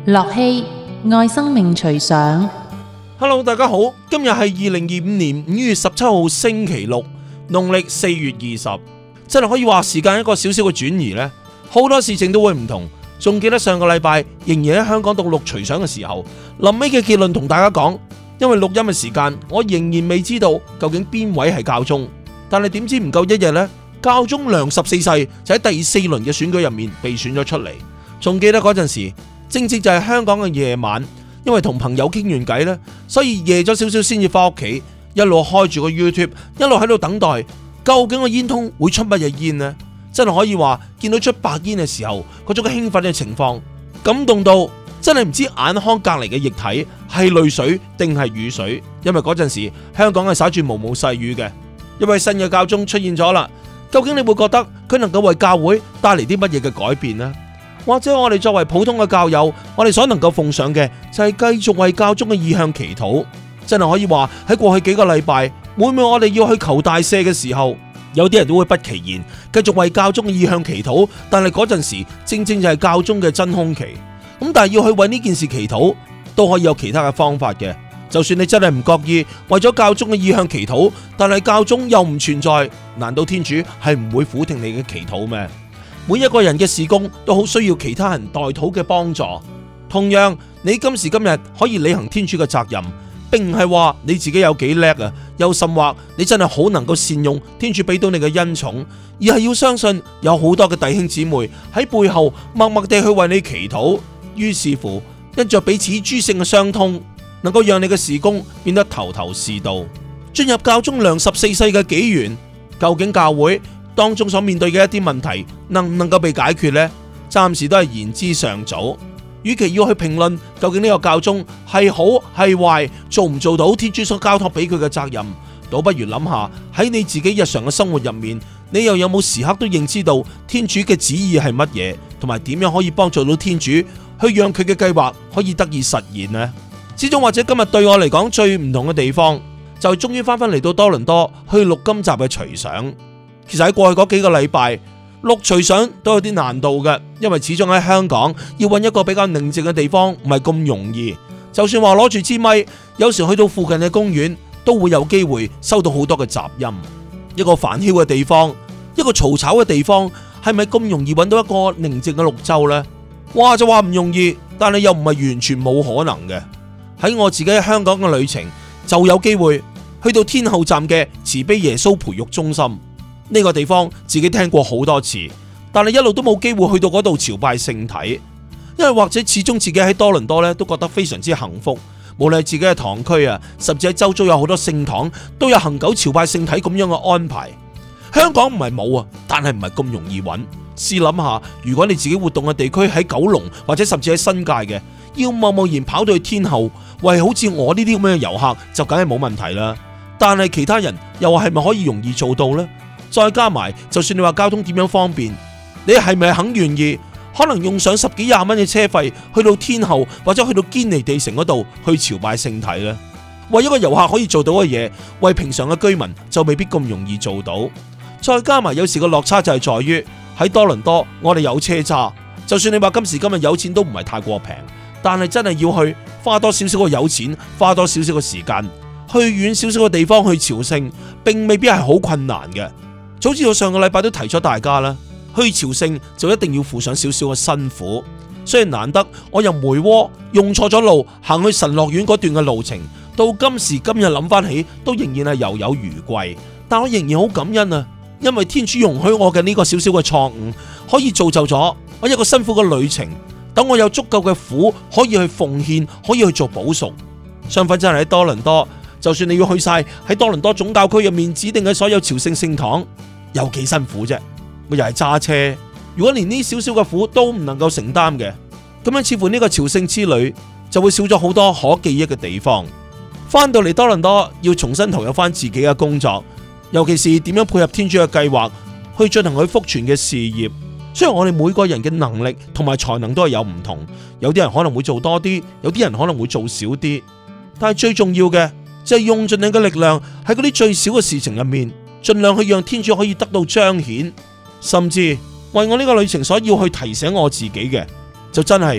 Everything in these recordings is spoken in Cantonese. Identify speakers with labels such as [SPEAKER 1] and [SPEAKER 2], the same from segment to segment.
[SPEAKER 1] 樂熙愛生命隨想。
[SPEAKER 2] Hello， 大家好，今日係2025年5月17號星期六，農曆4月20，真係可以話時間一個少少嘅轉移呢，好多事情都會唔同。仲記得上個禮拜仍然喺香港讀錄隨想嘅時候，臨尾嘅結論同大家講，因為錄音嘅時間，我仍然未知道究竟邊位係教宗，但係點知唔夠一日呢，教宗良14世就喺第4輪嘅選舉入面被選咗出嚟。仲記得嗰陣時，正正就係香港嘅夜晚，因為同朋友傾完偈呢，所以夜咗少少先至翻屋企，一路開住個 YouTube， 一路喺度等待，究竟個煙通會出乜嘢煙呢？真係可以話見到出白煙嘅時候，嗰種興奮嘅情況，感動到真係唔知眼眶隔離嘅液體係淚水定係雨水。因為嗰陣時香港係灑住毛毛細雨嘅，因為新嘅教宗出現咗啦。究竟你會覺得佢能夠為教會帶嚟啲乜嘢嘅改變呢？或者我哋作為普通嘅教友，我哋所能夠奉上嘅就係繼續為教宗嘅意向祈禱。真係可以話喺過去幾個禮拜，每每我哋要去求大赦嘅時候，有啲人都會不其然繼續為教宗嘅意向祈禱，但係嗰陣時正正就係教宗嘅真空期。咁但係要去為呢件事祈禱，都可以有其他嘅方法嘅。就算你真係唔覺意為咗教宗嘅意向祈禱，但係教宗又唔存在，難道天主係唔會俯聽你嘅祈禱咩？每一個人嘅事工都好需要其他人代禱嘅幫助。同樣，你今時今日可以履行天主嘅責任，並唔係話你自己有幾叻啊，又甚或你真係好能夠善用天主俾到你嘅恩寵，而係要相信有好多嘅弟兄姊妹喺背後默默地去為你祈禱。於是乎，因着彼此諸聖嘅相通，能夠讓你嘅事工變得頭頭是道。進入教宗良14世嘅紀元，究竟教會當中所面對嘅一啲問題能唔能夠被解決呢？暫時都係言之尚早。與其要去評論究竟呢個教宗係好係壞，做唔做到天主所交託俾佢嘅責任，倒不如諗下喺你自己日常嘅生活入面，你又有冇時刻都認知到天主嘅旨意係乜嘢，同埋點樣可以幫助到天主去讓佢嘅計劃可以得以實現呢？始終或者今日對我嚟講最唔同嘅地方，就係終於翻返嚟到多倫多去錄今集嘅隨想。其實喺過去嗰幾個禮拜錄隨想都有啲難度嘅，因為始終喺香港要揾一個比較寧靜嘅地方唔係咁容易。就算話攞住支咪，有時去到附近嘅公園都會有機會收到好多嘅雜音。一個煩囂嘅地方，一個嘈吵嘅地方，係咪咁容易揾到一個寧靜嘅綠洲呢？話就話唔容易，但係又唔係完全冇可能嘅。喺我自己喺香港嘅旅程，就有機會去到天后站嘅慈悲耶穌培育中心。呢個地方自己聽過好多次，但係一路都冇機會去到嗰度朝拜聖體，因為或者始終自己喺多倫多咧都覺得非常之幸福，無論係自己嘅堂區啊，甚至喺周遭有好多聖堂都有恆久朝拜聖體咁樣嘅安排。香港唔係冇啊，但係唔係咁容易揾。試諗下，如果你自己活動嘅地區喺九龍或者甚至喺新界嘅，要貿然跑到去天后，為好似我呢啲咁樣嘅遊客就梗係冇問題啦。但係其他人又係咪可以容易做到呢？再加埋，就算你話交通點樣方便，你係咪肯願意？可能用上10幾20蚊嘅車費去到天后或者去到堅尼地城嗰度去朝拜聖體呢？為一個遊客可以做到嘅嘢，為平常嘅居民就未必咁容易做到。再加埋有時個落差就係在於喺多倫多，我哋有車揸，就算你話今時今日有錢都唔係太過平，但係真係要去花多少少個有錢，花多少少個時間去遠少少嘅地方去朝聖，並未必係好困難嘅。早知我上個禮拜都提咗大家啦，去朝聖就一定要付上少少嘅辛苦。雖然難得我由梅窩用錯咗路行去神樂院嗰段嘅路程，到今時今日諗翻起都仍然係猶有餘悸，但我仍然好感恩啊，因為天主容許我嘅呢個少少嘅錯誤，可以造就咗我一個辛苦嘅旅程，等我有足夠嘅苦可以去奉獻，可以去做補贖。相反真係喺多倫多，就算你要去晒喺多倫多總教區入面指定嘅所有朝聖聖堂，有幾辛苦啫？咪又係揸車。如果連呢少少嘅苦都唔能夠承擔嘅，咁樣似乎呢個朝聖之旅就會少咗好多可記憶嘅地方。翻到嚟多倫多，要重新投入翻自己嘅工作，尤其是點樣配合天主嘅計劃去進行佢福傳嘅事業。雖然我哋每個人嘅能力同埋才能都係有唔同，有啲人可能會做多啲，有啲人可能會做少啲，但係最重要嘅就係用盡你嘅力量喺嗰啲最少嘅事情入面，盡量去讓天主可以得到彰顯。甚至為我呢個旅程所要去提醒我自己嘅，就真係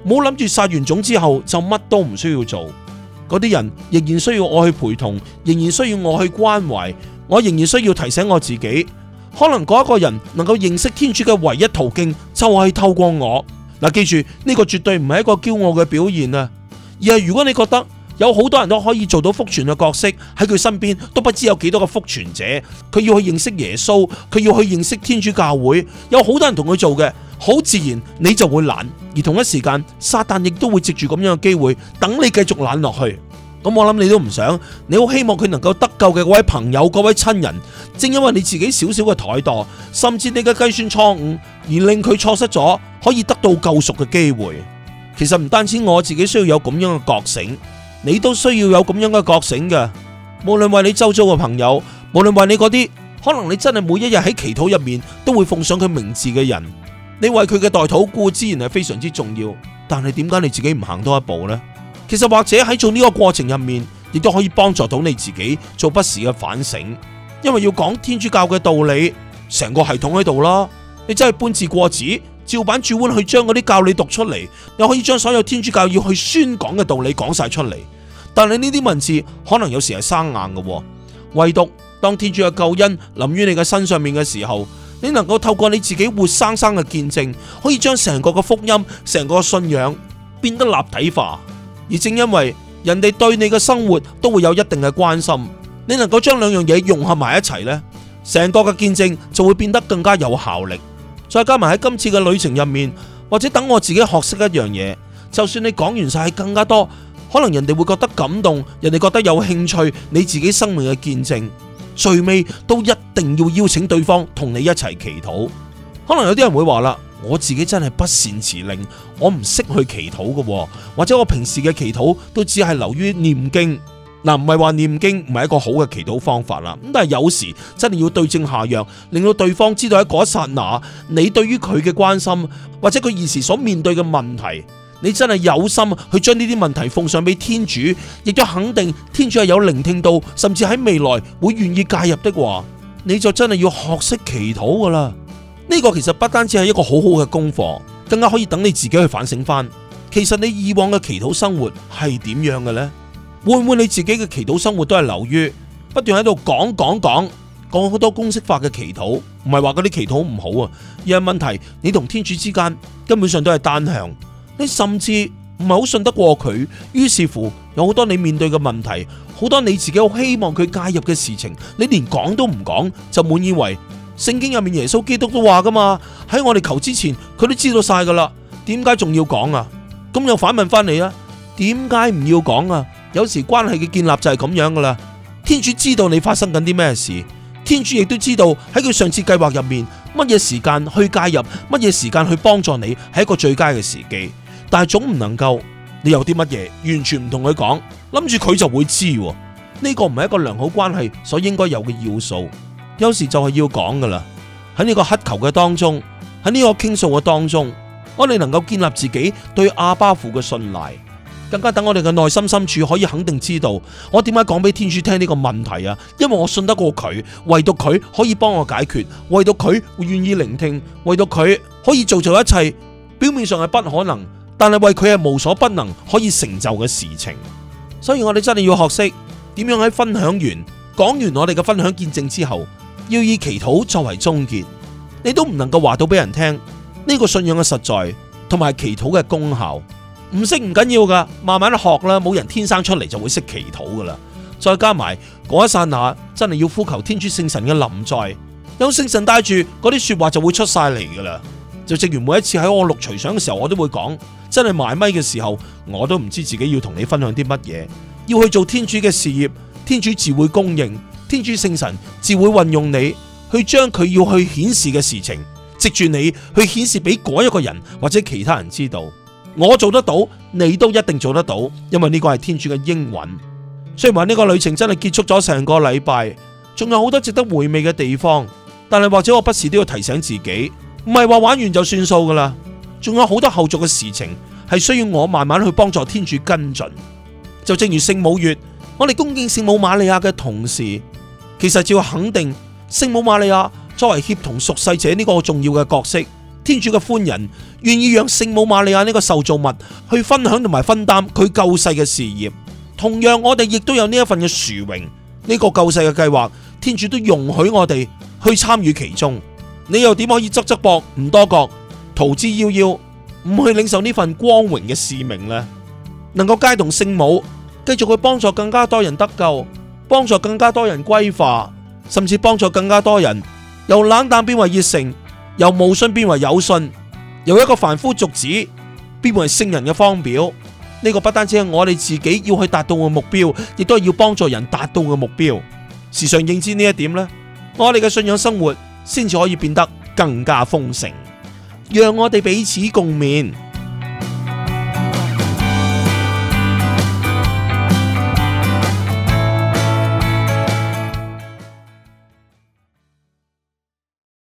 [SPEAKER 2] 冇諗住撒完種之後就乜都唔需要做。嗰啲人仍然需要我去陪同，仍然需要我去關懷，我仍然需要提醒我自己，可能嗰一個人能夠認識天主嘅唯一途徑就係透過我。嗱，記住呢個絕對唔係一個驕傲嘅表現啊，而係如果你覺得有好多人都可以做到福傳嘅角色，喺佢身邊都不知有幾多個福傳者，佢要去認識耶穌，佢要去認識天主教會，有好多人同佢做嘅，好自然你就會懶，而同一時間撒旦亦都會藉住咁樣嘅機會等你繼續懶落去。咁我諗你都唔想，你好希望佢能夠得救嘅嗰位朋友、嗰位親人，正因為你自己少少嘅怠惰，甚至你嘅計算錯誤，而令佢錯失咗可以得到救贖嘅機會。其實唔單止我自己需要有咁樣嘅覺醒，你都需要有咁樣嘅覺醒嘅。無論為你周遭嘅朋友，無論為你嗰啲可能你真係每一日喺祈禱入面都會奉上佢名字嘅人，你為佢嘅代禱固之然係非常之重要，但係點解你自己唔行多一步呢？其實或者喺做呢個過程入面，亦都可以幫助到你自己做不時嘅反省，因為要講天主教嘅道理，成個系統喺度啦。你真係搬字過紙，照板煮碗去將嗰啲教理讀出嚟，又可以將所有天主教要去宣講嘅道理講晒出嚟。但係呢啲文字可能有時係生硬嘅，唯獨當天主嘅救恩臨於你嘅身上面嘅時候，你能夠透過你自己活生生嘅見證，可以將成個嘅福音、成個信仰變得立體化。而正因為人哋對你嘅生活都會有一定嘅關心，你能夠將兩樣嘢融合埋一齊呢，成個嘅見證就會變得更加有效力。再加埋喺今次嘅旅程入面，或者等我自己學識一樣嘢，就算你講完晒更加多，可能人哋會覺得感動，人哋覺得有興趣，你自己生命嘅見證，最尾都一定要邀請對方同你一齊祈禱。可能有啲人會話啦，我自己真係不善辭令，我唔識去祈禱嘅，或者我平時嘅祈禱都只係流於念經。嗱，唔係話念經唔係一個好嘅祈禱方法啦，咁但係有時真係要對症下藥，令到對方知道喺嗰一剎那，你對於佢嘅關心，或者佢現時所面對嘅問題，你真係有心去將呢啲問題奉上俾天主，亦都肯定天主係有聆聽到，甚至喺未來會願意介入的話，你就真係要學識祈禱噶啦。呢個其實不單止係一個好好嘅功課，更加可以等你自己去反省翻，其實你以往嘅祈禱生活係點樣嘅呢？會唔會你自己嘅祈禱生活都係流於不斷喺度講好多公式化嘅祈禱？唔係話嗰啲祈禱唔好啊，而係問題你同天主之間根本上都係單向，你甚至唔係好信得過佢，於是乎有好多你面對嘅問題，好多你自己好希望佢介入嘅事情，你連講都唔講，就滿以為聖經入面耶穌基督都話噶嘛，喺我哋求之前佢都知道晒噶啦，點解仲要講啊？咁又反問翻你啊，點解唔要講啊？有時關係嘅建立就係咁樣噶啦，天主知道你發生緊啲咩事，天主亦都知道喺佢上次計劃入面乜嘢時間去介入，乜嘢時間去幫助你係一個最佳嘅時機，但係總唔能夠你有啲乜嘢完全唔同佢講，諗住佢就會知，呢個唔係一個良好關係所應該有嘅要素。有時就係要講噶啦，喺呢個乞求嘅當中，喺呢個傾訴嘅當中，我哋能夠建立自己對阿爸父嘅信賴，更加等我哋嘅內心深處可以肯定知道，我點解講俾天主聽呢個問題啊？因為我信得過佢，唯獨佢可以幫我解決，唯獨佢會願意聆聽，唯獨佢可以做一切表面上係不可能，但係為佢係無所不能可以成就嘅事情。所以我哋真係要學識點樣喺分享完講完我哋嘅分享見證之後，要以祈禱作為終結。你都唔能夠話到俾人聽呢個信仰嘅實在同埋祈禱嘅功效。唔識唔緊要噶，慢慢學啦，冇人天生出嚟就會識祈禱噶啦。再加埋嗰一剎那，真係要呼求天主聖神嘅臨在，有聖神帶住嗰啲說話就會出晒嚟噶啦。就正如每一次喺我錄隨想嘅時候，我都會講，真係埋咪嘅時候，我都唔知自己要同你分享啲乜嘢，要去做天主嘅事業，天主自會供應，天主聖神自會運用你去將佢要去顯示嘅事情，藉住你去顯示俾嗰一個人或者其他人知道。我做得到，你都一定做得到，因為呢個係天主嘅應允。雖然話呢個旅程真係結束咗成個禮拜，仲有好多值得回味嘅地方，但係或者我不時都要提醒自己，唔係話玩完就算數噶啦，仲有好多後續嘅事情係需要我慢慢去幫助天主跟進。就正如聖母月，我哋恭敬聖母瑪利亞嘅同時，其實就要肯定聖母瑪利亞作為協同屬世者呢個重要嘅角色。 天主嘅寬仁，願意讓聖母瑪利亞呢個受造物去分享同埋分擔佢救世嘅事業。同樣，我哋亦都有呢一份嘅殊榮，呢個救世嘅計劃，天主都容許我哋去參與其中。你又點可以側側膊唔多覺，逃之夭夭，唔去領受呢份光榮嘅使命呢？能夠偕同聖母，繼續去幫助更加多人得救，幫助更加多人歸化，甚至幫助更加多人由冷淡變為熱誠，由無信變為有信，由一個凡夫俗子變為聖人嘅方表。呢個不單止係我哋自己要去達到嘅目標，亦都係要幫助人達到嘅目標。時常認知呢一點呢，我哋嘅信仰生活先至可以變得更加豐盛。讓我哋彼此共勉。